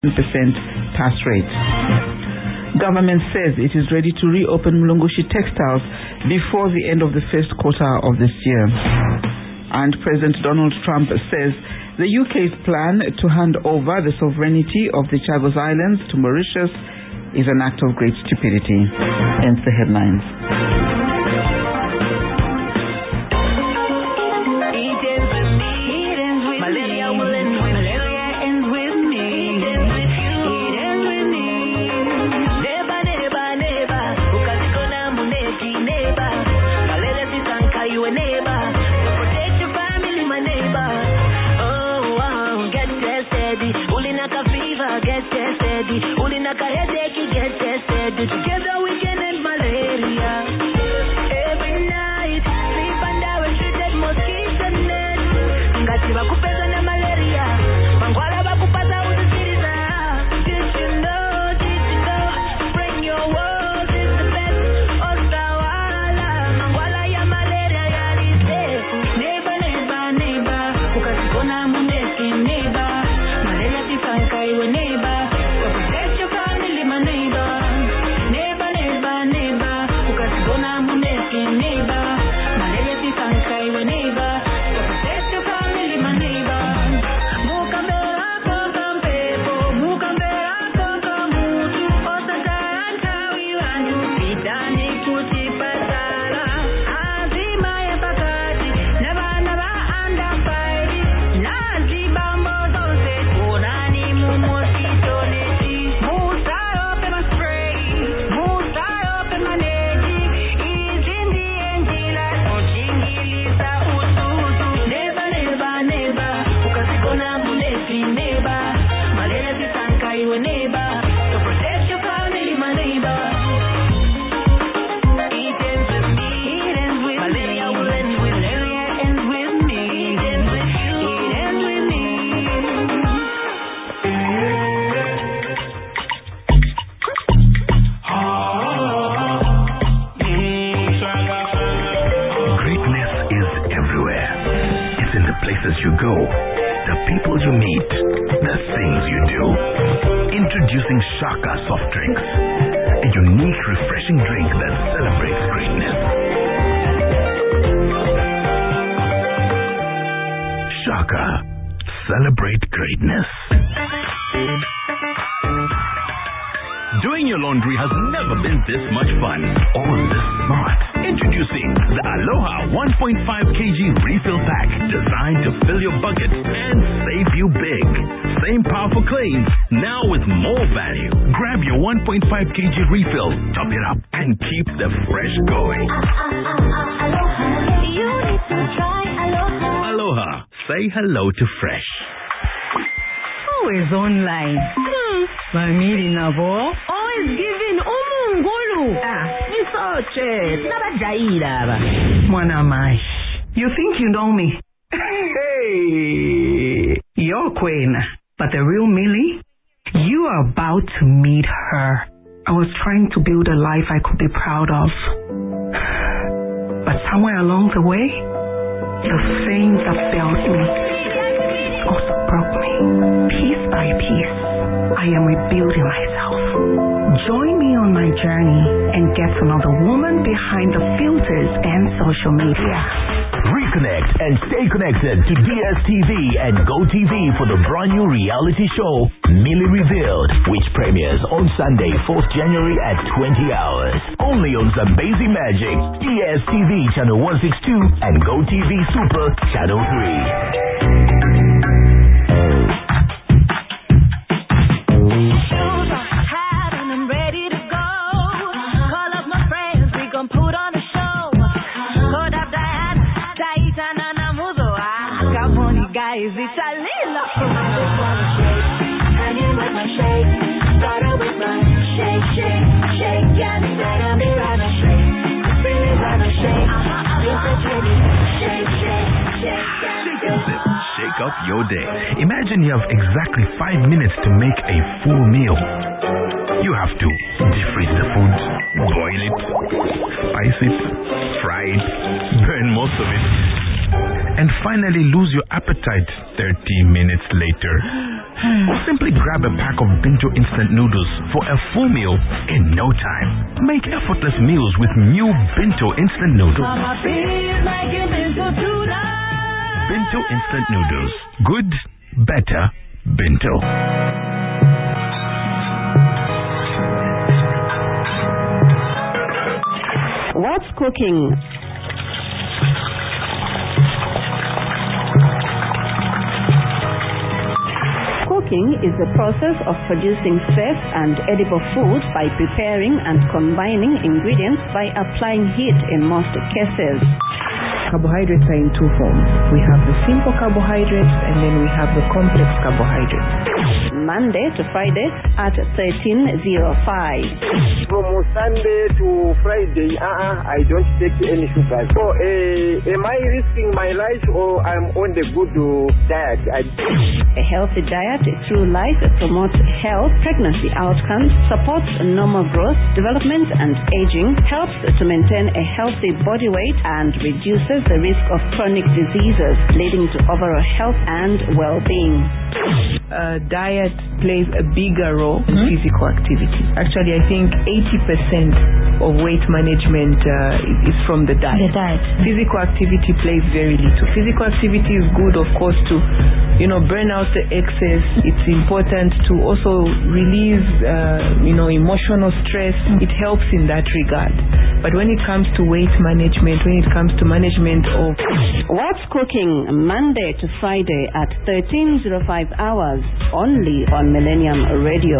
pass rate. Government says it is ready to reopen Mlungushi Textiles before the end of the first quarter of this year. And President Donald Trump says the UK's plan to hand over the sovereignty of the Chagos Islands to Mauritius is an act of great stupidity. Hence the headlines. Together we can end malaria. Every night, sleep under a treated mosquito net. Ngati bakupeza na malaria. Mangwala bakupata uzisiriza. Did you know? Bring your world is the best. Osawala. Mangwala ya malaria ya lise. Neighbor. Ukasikona muneki neighbor. Malaria tisanka iwe neighbor. Protect your family, my neighbor. You go, the people you meet, the things you do. Introducing Shaka Soft Drinks, a unique, refreshing drink that celebrates greatness. Shaka, celebrate greatness. Doing your laundry has never been this much fun or this smart. Introducing the Aloha 1.5 kg refill pack, designed to fill your bucket and save you big. Same powerful claims, now with more value. Grab your 1.5 kg refill, top it up, and keep the fresh going. Aloha. You need to try Aloha. Aloha. Say hello to fresh. Who is online? Mamiri Navo. Always giving umungulu. Nisoche. Nabajaira. Mwana Mash. You think you know me? Hey. You're Queen. But the real Millie? You are about to meet her. I was trying to build a life I could be proud of. But somewhere along the way, the thing that failed me also broke me. Piece by piece, I am rebuilding myself. Join me on my journey and get to know the woman behind the filters and social media. Reconnect and stay connected to DSTV and GoTV for the brand new reality show, Millie Revealed, which premieres on Sunday, 4th January at 20 hours. Only on Zambezi Magic, DSTV Channel 162 and GoTV Super Channel 3. Guys, it's a little and you with my shake. Started with my shake, and then I'm gonna shake. Really gonna shake. You're such a shake. Shake and Zip. Shake up your day. Imagine you have exactly 5 minutes to make a full meal. You have to defrost the food, boil it, spice it, fry it, burn most of it. and finally lose your appetite 30 minutes later. Or simply grab a pack of Binto instant noodles for a full meal in no time. Make effortless meals with new Binto instant noodles. Mama feels like a Binto tonight. Binto instant noodles. Good, better, Binto. What's cooking? Cooking is the process of producing safe and edible food by preparing and combining ingredients by applying heat in most cases. Carbohydrates are in two forms. We have the simple carbohydrates and then we have the complex carbohydrates. Monday to Friday at 13:05. From Sunday to Friday, I don't take any sugar. So, am I risking my life or I'm on the good diet? A healthy diet through life promotes health, pregnancy outcomes, supports normal growth, development and aging, helps to maintain a healthy body weight and reduces the risk of chronic diseases, leading to overall health and well-being. Diet plays a bigger role in physical activity. Actually, I think 80% of weight management is from the diet. Physical activity plays very little. Physical activity is good, of course, to burn out the excess. It's important to also release emotional stress. It helps in that regard. But when it comes to weight management, when it comes to management of What's Cooking, Monday to Friday at 13:05 hours, only on Millennium Radio.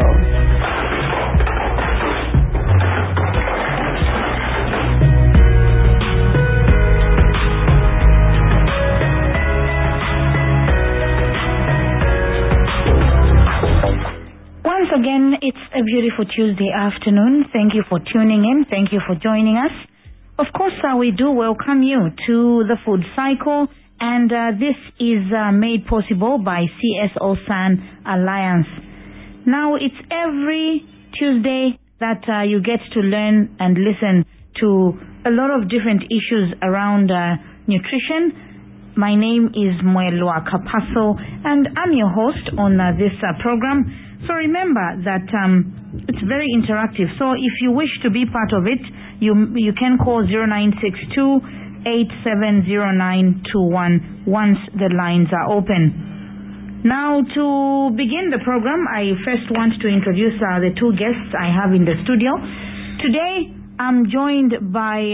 Once again, it's a beautiful Tuesday afternoon. Thank you for tuning in. Thank you for joining us. Of course, we do welcome you to the Food Cycle, and this is made possible by CSO San Alliance. Now, it's every Tuesday that you get to learn and listen to a lot of different issues around nutrition. My name is Moelua Kapaso, and I'm your host on this program. So remember that it's very interactive. So if you wish to be part of it, you can call 0962-870921 once the lines are open. Now, to begin the program, I first want to introduce the two guests I have in the studio. Today, I'm joined by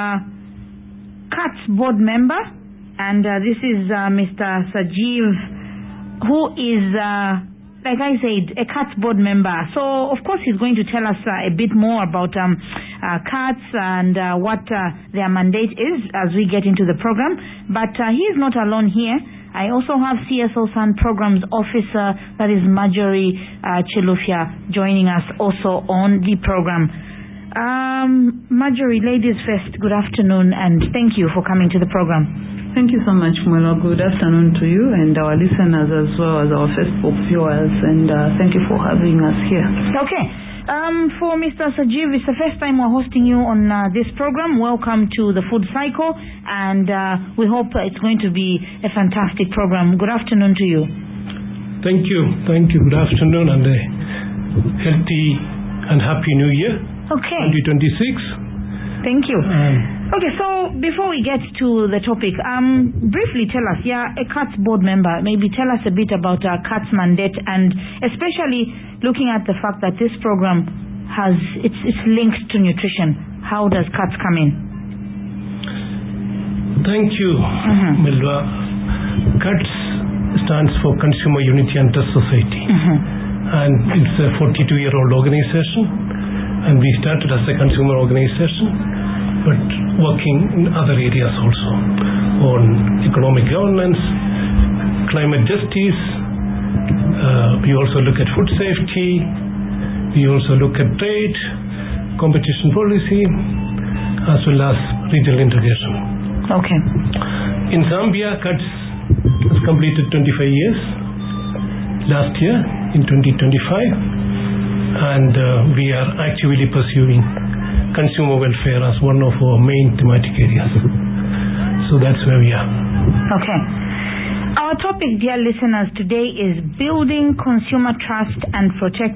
CATS board member, and this is Mr. Sajeev, who is like I said, a CATS board member. So, of course, he's going to tell us a bit more about CATS and what their mandate is as we get into the program. But he is not alone here. I also have CSO San Programs Officer, that is Marjorie Chilufya, joining us also on the program. Marjorie, ladies first, good afternoon, and thank you for coming to the program. Thank you so much, Mwelo. Good afternoon to you and our listeners as well as our Facebook viewers, and thank you for having us here. Okay. For Mr. Sajeev, it's the first time we're hosting you on this program. Welcome to the Food Cycle, and we hope it's going to be a fantastic program. Good afternoon to you. Thank you. Good afternoon, and a healthy and happy New Year. Okay. 2026. Thank you. Okay, so before we get to the topic, briefly tell us, a CATS board member, maybe tell us a bit about CATS mandate, and especially looking at the fact that this program it's linked to nutrition. How does CATS come in? Thank you, Milwa. CATS stands for Consumer Unity and Trust Society, and it's a 42-year-old organization, and we started as a consumer organization, but working in other areas also, on economic governance, climate justice. We also look at food safety. We also look at trade, competition policy, as well as regional integration. Okay. In Zambia, CATS has completed 25 years last year in 2025, and we are actively pursuing consumer welfare as one of our main thematic areas. So that's where we are. Okay. Our topic, dear listeners, today is building consumer trust and protecting